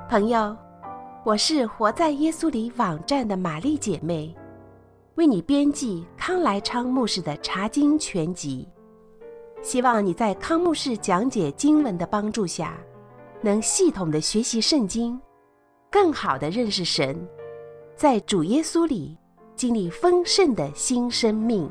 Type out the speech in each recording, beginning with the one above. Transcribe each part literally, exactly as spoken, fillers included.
朋友，我是活在耶稣里网站的玛丽姐妹，为你编辑康来昌牧师的查经全集。希望你在康牧师讲解经文的帮助下，能系统的学习圣经，更好的认识神，在主耶稣里经历丰盛的新生命。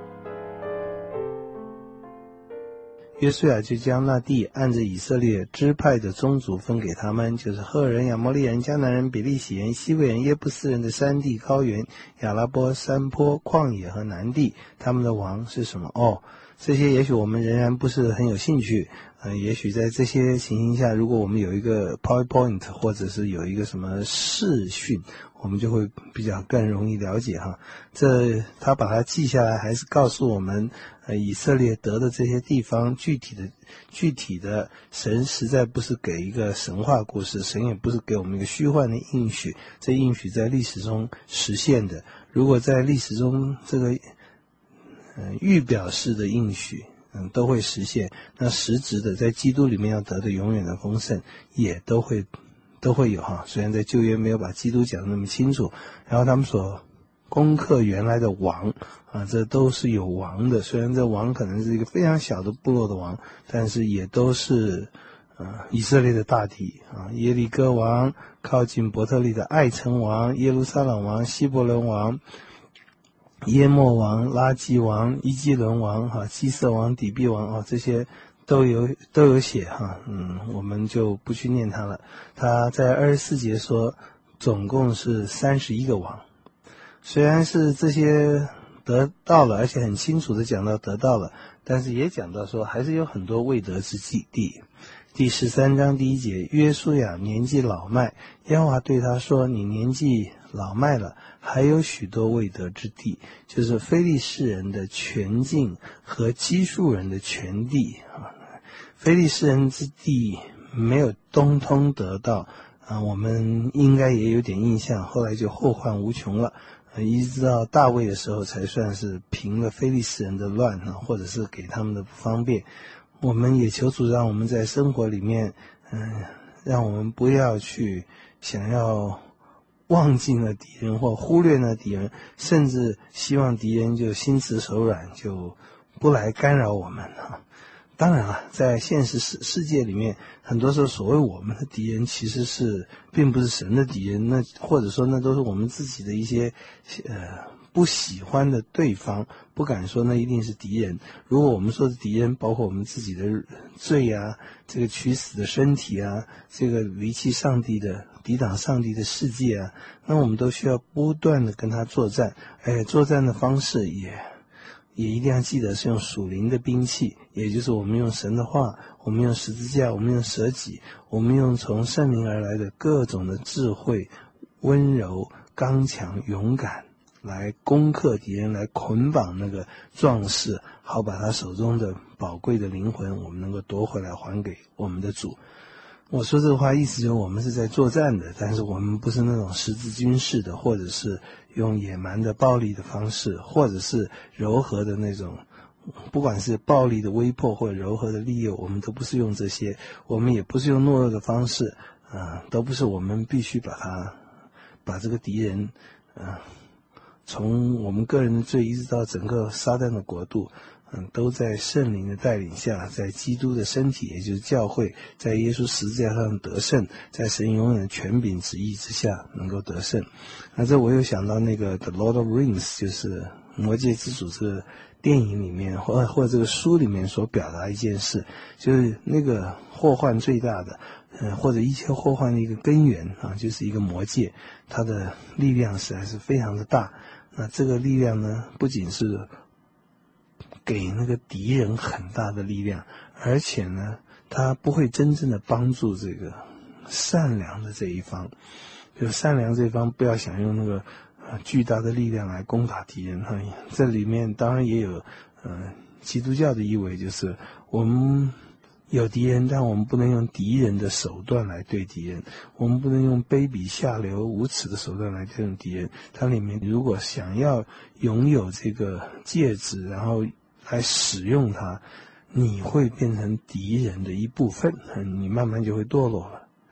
约书亚就将那地按着以色列支派的宗族分给他们，就是赫人、亚摩利人、迦南人、比利洗人、西魏人、耶布斯人的山地、高原、亚拉波、山坡、旷野和南地。他们的王是什么？哦，这些也许我们仍然不是很有兴趣。呃，也许在这些情形下，如果我们有一个 PowerPoint 或者是有一个什么视讯，我们就会比较更容易了解哈。这他把它记下来，还是告诉我们，呃，以色列得的这些地方具体的具体的，神实在不是给一个神话故事，神也不是给我们一个虚幻的应许，这应许在历史中实现的。如果在历史中这个呃预表式的应许嗯，都会实现。那实质的，在基督里面要得的永远的丰盛，也都会都会有哈。虽然在旧约没有把基督讲得那么清楚，然后他们所攻克原来的王啊，这都是有王的。虽然这王可能是一个非常小的部落的王，但是也都是呃以色列的大地啊。耶利哥王，靠近伯特利的爱城王，耶路撒冷王，希伯伦王。耶莫王、拉基王、伊基伦王、哈、基色王、底比王啊，这些都有都有写哈，嗯，我们就不去念它了。他在二十四节说，总共是三十一个王。虽然是这些得到了，而且很清楚的讲到得到了，但是也讲到说还是有很多未得之地。第十三章第一节，约书亚年纪老迈，耶和华对他说：“你年纪老迈了，还有许多未得之地，就是非利士人的全境和基述人的全地啊。非利士人之地没有通通得到啊，我们应该也有点印象，后来就后患无穷了。呃，一直到大卫的时候才算是平了非利士人的乱啊，或者是给他们的不方便。我们也求主让我们在生活里面，嗯，让我们不要去想要忘记了敌人或忽略了敌人，甚至希望敌人就心慈手软，就不来干扰我们啊。当然了，在现实世世界里面，很多时候所谓我们的敌人其实是并不是神的敌人，那或者说那都是我们自己的一些呃不喜欢的对方，不敢说那一定是敌人。如果我们说的敌人包括我们自己的罪啊，这个取死的身体啊，这个离弃上帝的抵挡上帝的世界啊，那我们都需要不断的跟他作战。哎，作战的方式也也一定要记得是用属灵的兵器，也就是我们用神的话，我们用十字架，我们用舍己，我们用从圣灵而来的各种的智慧、温柔、刚强、勇敢来攻克敌人，来捆绑那个壮士，好把他手中的宝贵的灵魂我们能够夺回来还给我们的主。我说这个话意思就是我们是在作战的，但是我们不是那种十字军式的，或者是用野蛮的暴力的方式，或者是柔和的那种，不管是暴力的威迫或者柔和的利诱，我们都不是用这些，我们也不是用懦弱的方式，呃，都不是，我们必须把它把这个敌人呃从我们个人的罪一直到整个撒旦的国度，嗯，都在圣灵的带领下，在基督的身体，也就是教会，在耶稣十字架上得胜，在神永远的权柄旨意之下能够得胜。那这我又想到那个 The Lord of Rings， 就是魔戒之主这个电影里面或或者这个书里面所表达一件事，就是那个祸患最大的呃，或者一切祸患的一个根源啊，就是一个魔戒，它的力量实在是非常的大。那这个力量呢，不仅是给那个敌人很大的力量，而且呢，他不会真正的帮助这个善良的这一方。就善良这一方不要想用那个呃巨大的力量来攻打敌人哈。这里面当然也有呃基督教的意味，就是我们有敌人，但我们不能用敌人的手段来对敌人，我们不能用卑鄙下流无耻的手段来对敌人。它里面如果想要拥有这个戒指，然后来使用它，你会变成敌人的一部分，你慢慢就会堕落了。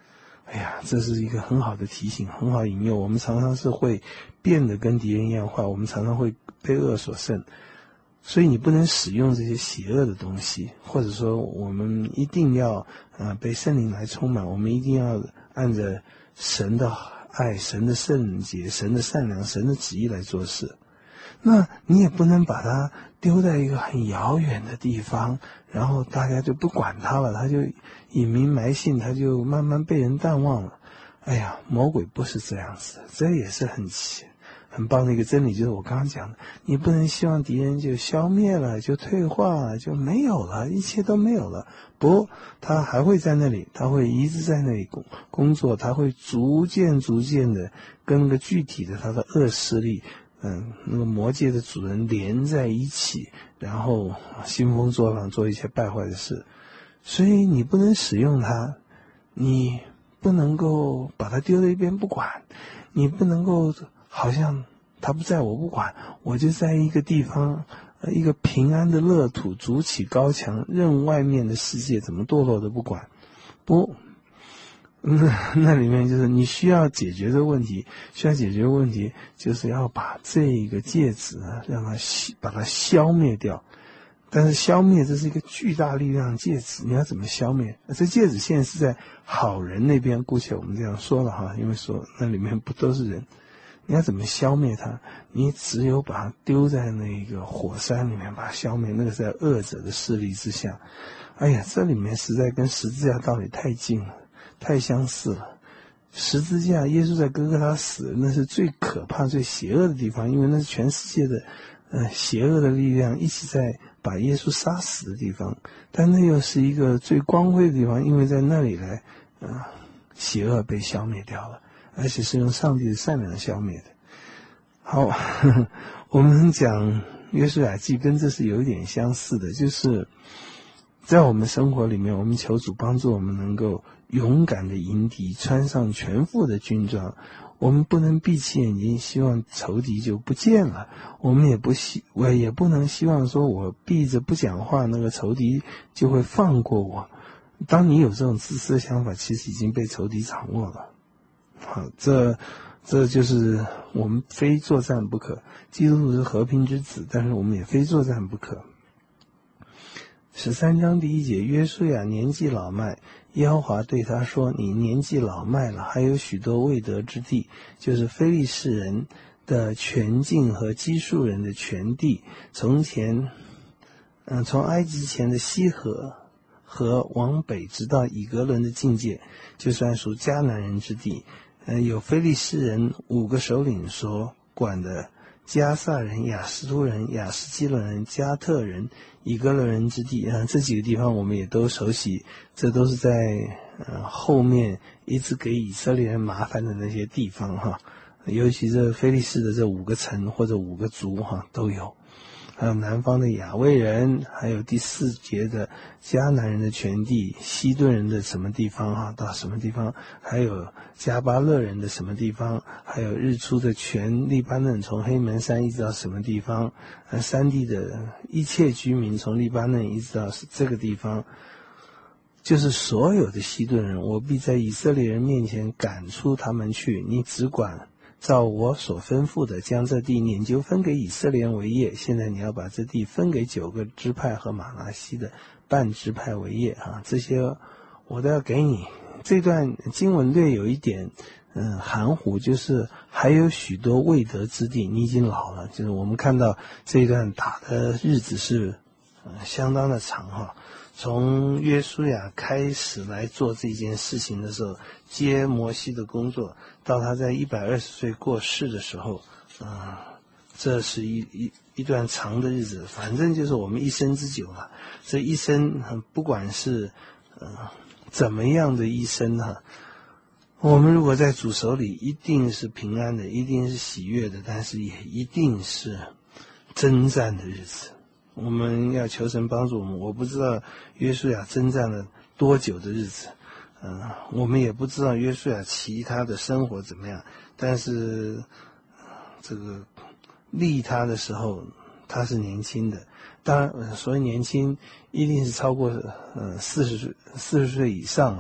哎呀，这是一个很好的提醒，很好引诱。我们常常是会变得跟敌人一样坏，我们常常会被恶所胜。所以你不能使用这些邪恶的东西，或者说我们一定要呃被圣灵来充满，我们一定要按着神的爱、神的圣洁、神的善良、神的旨意来做事。那你也不能把它丢在一个很遥远的地方，然后大家就不管它了，它就隐名埋姓，它就慢慢被人淡忘了。哎呀，魔鬼不是这样子的，这也是很奇很棒的一个真理，就是我刚刚讲的，你不能希望敌人就消灭了，就退化了，就没有了，一切都没有了。不，他还会在那里，他会一直在那里工工作，他会逐渐逐渐的跟那个具体的他的恶势力，嗯，那个魔界的主人连在一起，然后兴风作浪，做一些败坏的事。所以你不能使用它，你不能够把它丢在一边不管，你不能够好像他不在我不管，我就在一个地方，一个平安的乐土，筑起高墙，任外面的世界怎么堕落都不管。不，那那里面就是你需要解决的问题，需要解决的问题就是要把这个戒指呢，让它把它消灭掉。但是消灭这是一个巨大力量戒指，你要怎么消灭？这戒指现在是在好人那边，姑且我们这样说了哈，因为说那里面不都是人。你要怎么消灭它？你只有把它丢在那个火山里面，把它消灭。那个在恶者的势力之下。哎呀，这里面实在跟十字架道理太近了，太相似了。十字架，耶稣在哥哥他死，那是最可怕、最邪恶的地方，因为那是全世界的，呃，邪恶的力量一起在把耶稣杀死的地方。但那又是一个最光辉的地方，因为在那里来，呃，邪恶被消灭掉了。而且是用上帝的善良消灭的。好，呵呵我们讲约书亚记跟这是有一点相似的，就是在我们生活里面，我们求主帮助我们能够勇敢的迎敌，穿上全副的军装。我们不能闭起眼睛希望仇敌就不见了，我们也不希我也不能希望说我闭着不讲话，那个仇敌就会放过我。当你有这种自私的想法，其实已经被仇敌掌握了。好，这这就是我们非作战不可。基督徒是和平之子，但是我们也非作战不可。十三章第一节，约书亚年纪老迈，耶和华对他说：“你年纪老迈了，还有许多未得之地，就是非利士人的全境和基述人的全地。从前，嗯，从埃及前的西河和往北直到以格伦的境界，就算属迦南人之地。呃，有非利士人五个首领所管的加萨人、亚斯突人、亚斯基伦人、加特人、以格伦人之地啊，这几个地方我们也都熟悉，这都是在呃后面一直给以色列人麻烦的那些地方哈，尤其这非利士的这五个城或者五个族哈都有。还有南方的亚卫人，还有第四节的迦南人的全地，西顿人的什么地方啊，到什么地方，还有加巴勒人的什么地方，还有日出的全利巴嫩，从黑门山一直到什么地方，呃，山地的一切居民从利巴嫩一直到这个地方，就是所有的西顿人，我必在以色列人面前赶出他们去，你只管照我所吩咐的，将这地撵就分给以色列人为业。现在你要把这地分给九个支派和马拿西的半支派为业啊，这些我都要给你。这段经文略有一点嗯含糊，就是还有许多未得之地，你已经老了。就是我们看到这一段打的日子是呃相当的长哈。从约书亚开始来做这件事情的时候，接摩西的工作，到他在一百二十岁过世的时候，啊、呃，这是一一一段长的日子，反正就是我们一生之久了。这一生，不管是呃怎么样的一生哈，我们如果在主手里，一定是平安的，一定是喜悦的，但是也一定是征战的日子。我们要求神帮助我们，我不知道约书亚征战了多久的日子，嗯、呃，我们也不知道约书亚其他的生活怎么样，但是这个立他的时候他是年轻的，当然、呃、所以年轻一定是超过呃四十岁四十岁以上了，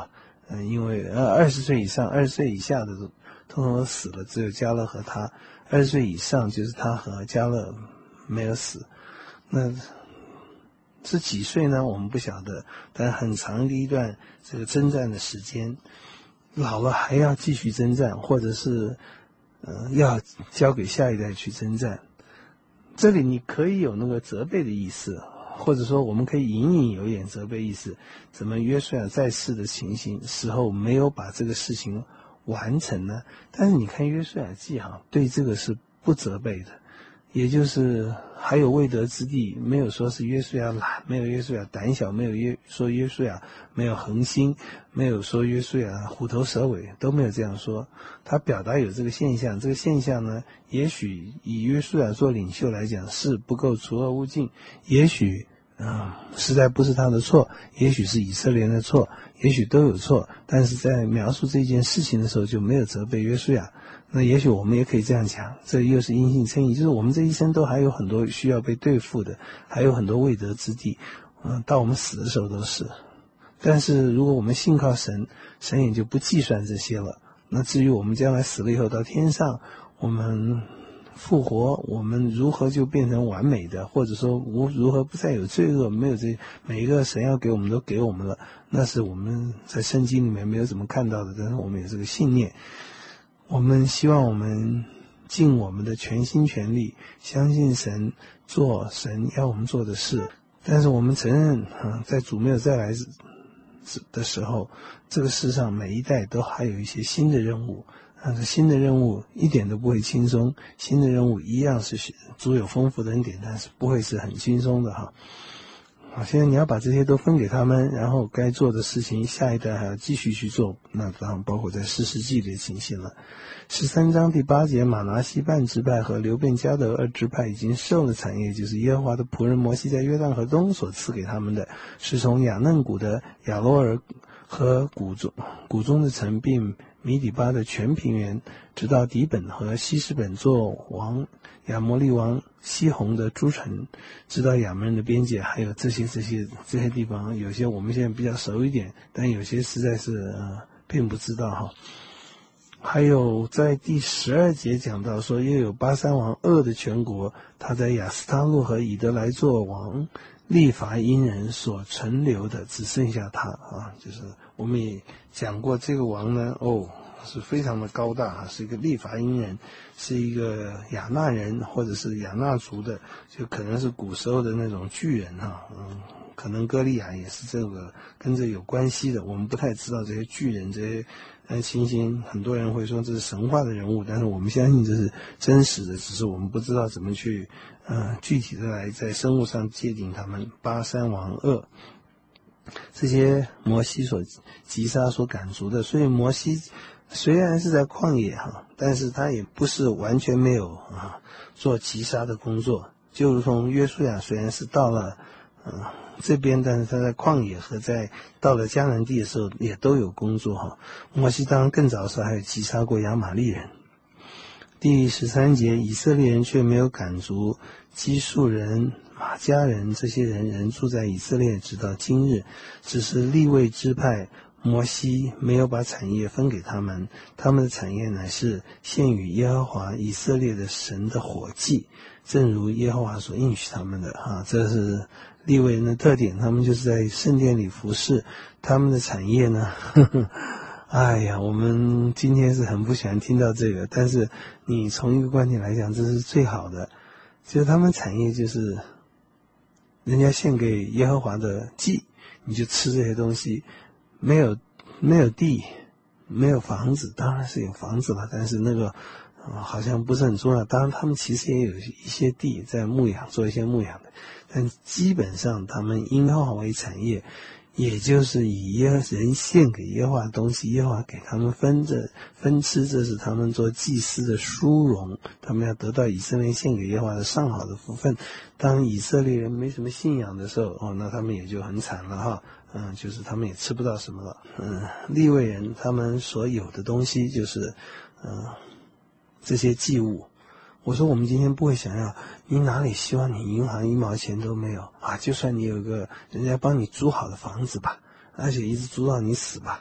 嗯，因为呃二十岁以上、二十岁以下的都通通都死了，只有迦勒和他。二十岁以上就是他和迦勒没有死。那是几岁呢？我们不晓得，但很长的一段这个征战的时间，老了还要继续征战，或者是呃要交给下一代去征战。这里你可以有那个责备的意思，或者说我们可以隐隐有点责备意思。怎么约书亚在世的情形时候没有把这个事情完成呢？但是你看约书亚记哈，对这个是不责备的，也就是还有未得之地，没有说是约书亚懒，没有约书亚胆小，没有约说约书亚没有恒心，没有说约书亚虎头蛇尾，都没有这样说。他表达有这个现象，这个现象呢，也许以约书亚做领袖来讲是不够除恶务尽，也许啊、嗯，实在不是他的错，也许是以色列人的错，也许都有错，但是在描述这件事情的时候就没有责备约书亚。那也许我们也可以这样讲，这又是因信称义，就是我们这一生都还有很多需要被对付的，还有很多未得之地，嗯，到我们死的时候都是。但是如果我们信靠神，神也就不计算这些了。那至于我们将来死了以后到天上，我们复活，我们如何就变成完美的，或者说无如何不再有罪恶，没有这每一个神要给我们都给我们了，那是我们在圣经里面没有怎么看到的，但是我们有这个信念。我们希望我们尽我们的全心全力，相信神，做神要我们做的事。但是我们承认啊，在主没有再来的时候，这个世上每一代都还有一些新的任务。但是新的任务一点都不会轻松，新的任务一样是主有丰富的恩典，但是不会是很轻松的哈。好，现在你要把这些都分给他们，然后该做的事情下一代还要继续去做，那当然包括在士师记里的情形了。十三章第八节，马拿西半支派和流便迦得二支派已经受了产业，就是耶和华的仆人摩西在约旦河东所赐给他们的，是从亚嫩谷的亚罗尔和谷中谷中的城，并米底巴的全平原，直到底本和西施本做王亚摩利王西宏的诸城，直到亚扪人的边界，还有这些这些这些地方，有些我们现在比较熟一点，但有些实在是呃并不知道哈。还有在第十二节讲到说，又有巴珊王噩的全国，他在亚斯他路和以德来做王，利伐因人所存留的只剩下他啊，就是我们也讲过这个王呢，哦，是非常的高大啊，是一个利伐因人，是一个亚纳人或者是亚纳族的，就可能是古时候的那种巨人哈，嗯，可能歌利亚也是这个跟这有关系的，我们不太知道这些巨人这些呃情形，很多人会说这是神话的人物，但是我们相信这是真实的，只是我们不知道怎么去呃具体的来在生物上界定他们。巴珊王噩，这些摩西所击杀所赶逐的，所以摩西虽然是在旷野哈，但是他也不是完全没有啊做击杀的工作，就如同约书亚虽然是到了嗯、呃、这边，但是他在旷野和在到了迦南地的时候也都有工作哈。摩西当然更早的时候还有击杀过亚玛利人。第十三节，以色列人却没有赶逐基述人、马迦人，这些人仍住在以色列直到今日，只是利未支派摩西没有把产业分给他们，他们的产业乃是献与耶和华以色列的神的火祭，正如耶和华所应许他们的啊，这是利未人的特点，他们就是在圣殿里服侍，他们的产业呢呵呵哎呀，我们今天是很不喜欢听到这个，但是你从一个观点来讲，这是最好的，就是他们产业就是人家献给耶和华的祭，你就吃这些东西，没有没有地，没有房子，当然是有房子了，但是那个、呃、好像不是很重要。当然他们其实也有一些地在牧养，做一些牧养的，但基本上他们因耶和华为产业，也就是以耶人献给耶和华的东西，耶和华给他们分着分吃，这是他们做祭司的殊荣，他们要得到以色列献给耶和华的上好的福分。当以色列人没什么信仰的时候，哦，那他们也就很惨了哈，嗯，就是他们也吃不到什么了。嗯，利未人他们所有的东西就是，嗯，这些祭物。我说我们今天不会想要，你哪里希望你银行一毛钱都没有啊？就算你有个人家帮你租好的房子吧，而且一直租到你死吧，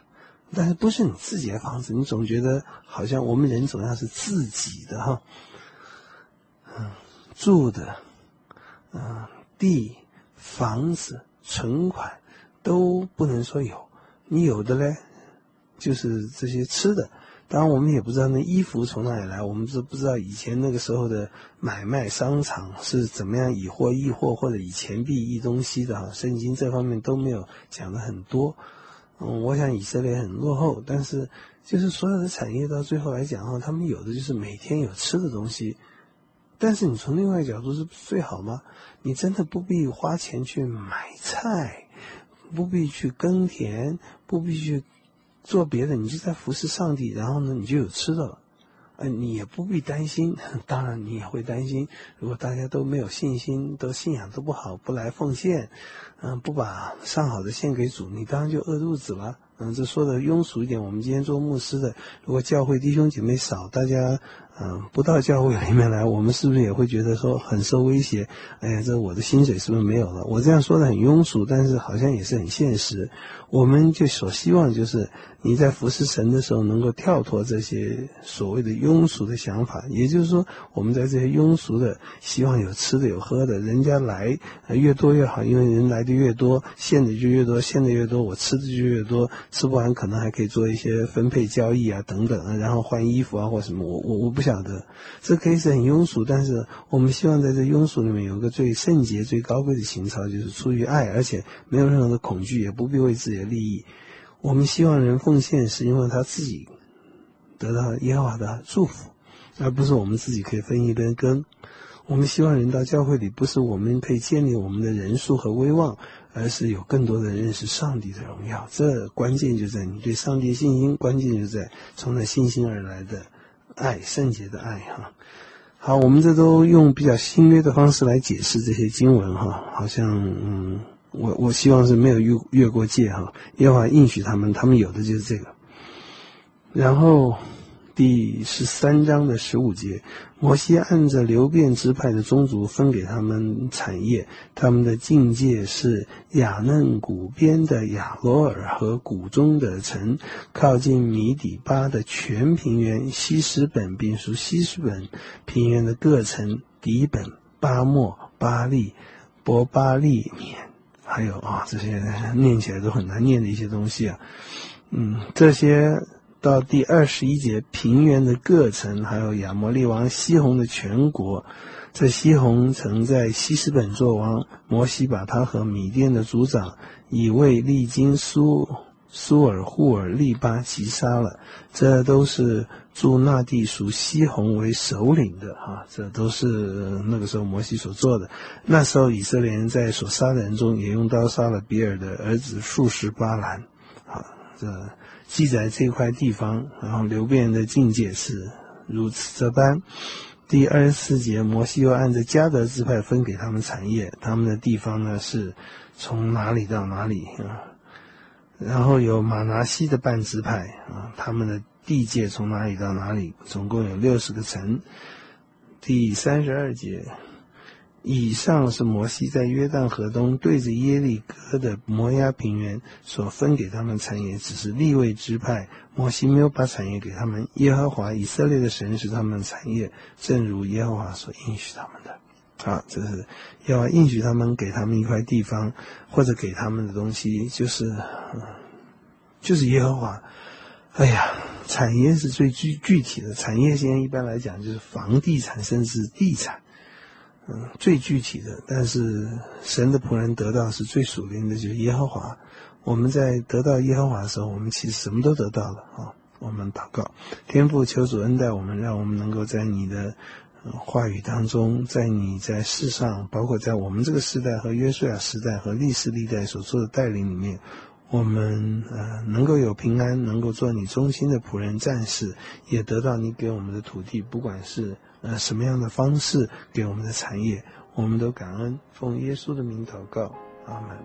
但是不是你自己的房子，你总觉得好像我们人总要是自己的哈，嗯，住的，嗯，地、房子、存款都不能说有，你有的嘞，就是这些吃的。当然我们也不知道那衣服从哪里来，我们都不知道以前那个时候的买卖商场是怎么样以货易货或者以钱币易东西的哈，圣经这方面都没有讲的很多。嗯，我想以色列很落后，但是就是所有的产业到最后来讲哈，他们有的就是每天有吃的东西。但是你从另外一个角度是最好吗？你真的不必花钱去买菜，不必去耕田，不必去做别的，你就在服侍上帝，然后呢，你就有吃的了。呃，你也不必担心，当然你也会担心，如果大家都没有信心，都信仰都不好，不来奉献，嗯、呃，不把上好的献给主，你当然就饿肚子了。嗯，这说的庸俗一点，我们今天做牧师的，如果教会弟兄姐妹少，大家嗯、呃、不到教会里面来，我们是不是也会觉得说很受威胁？哎呀，这我的薪水是不是没有了？我这样说的很庸俗，但是好像也是很现实。我们就所希望就是你在服侍神的时候能够跳脱这些所谓的庸俗的想法，也就是说我们在这些庸俗的希望有吃的有喝的，人家来、呃、越多越好，因为人来的越多，献的就越多，献的越多，我吃的就越多，吃不完可能还可以做一些分配交易啊等等啊，然后换衣服啊或什么，我我我不晓得，这可以是很庸俗，但是我们希望在这庸俗里面有一个最圣洁最高贵的情操，就是出于爱，而且没有任何的恐惧，也不必为自己的利益。我们希望人奉献是因为他自己得到耶和华的祝福，而不是我们自己可以分一杯羹。我们希望人到教会里不是我们可以建立我们的人数和威望，而是有更多的认识上帝的荣耀。这关键就在你对上帝信心，关键就在从那信心而来的爱，圣洁的爱哈。好，我们这都用比较新约的方式来解释这些经文哈，好像嗯，我我希望是没有越越过界哈，耶和华应许他们，他们有的就是这个。然后第十三章的十五节，摩西按着流便支派的宗族分给他们产业，他们的境界是雅嫩谷边的亚罗尔和谷中的城，靠近米底巴的全平原，西施本并属西施本平原的各城，底本、巴莫、巴利、伯巴利缅，还有啊这些念起来都很难念的一些东西啊，嗯，这些到第二十一节，平原的各城，还有亚摩利王西宏的全国。这西宏曾在西施本作王，摩西把他和米甸的族长以为利金苏苏尔户尔利巴击杀了。这都是驻那地属西宏为首领的啊，这都是那个时候摩西所做的。那时候以色列人在所杀的人中，也用刀杀了比尔的儿子数十巴兰啊，这记载这块地方，然后流便的境界是如此这般。第二十四节，摩西又按着迦得支派分给他们产业，他们的地方呢是从哪里到哪里啊？然后有马拿西的半支派啊，他们的地界从哪里到哪里，总共有六十个城。第三十二节，以上是摩西在约旦河东对着耶利哥的摩押平原所分给他们产业，只是利未支派，摩西没有把产业给他们，耶和华以色列的神是他们的产业，正如耶和华所应许他们的。啊，这是耶和华应许他们，给他们一块地方或者给他们的东西，就是嗯，就是耶和华。哎呀，产业是最具具体的，产业现在一般来讲就是房地产甚至地产，嗯，最具体的。但是神的仆人得到是最属灵的，就是耶和华。我们在得到耶和华的时候，我们其实什么都得到了啊。我们祷告，天父求主恩待我们，让我们能够在你的话语当中，在你在世上，包括在我们这个时代和约书亚时代和历世历代所做的带领里面，我们呃能够有平安，能够做你忠心的仆人战士，也得到你给我们的土地，不管是呃什么样的方式给我们的产业，我们都感恩，奉耶稣的名祷告，阿们。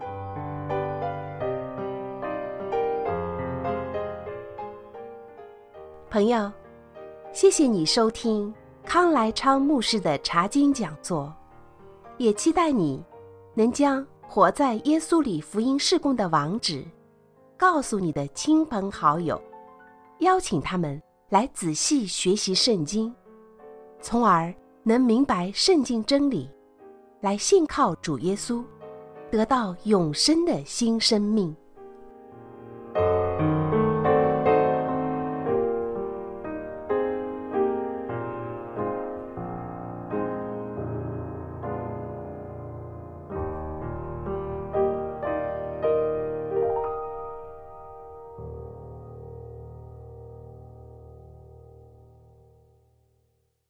朋友，谢谢你收听康来昌牧师的查经讲座，也期待你能将活在耶稣里福音事工的网址告诉你的亲朋好友，邀请他们来仔细学习圣经，从而能明白圣经真理，来信靠主耶稣，得到永生的新生命。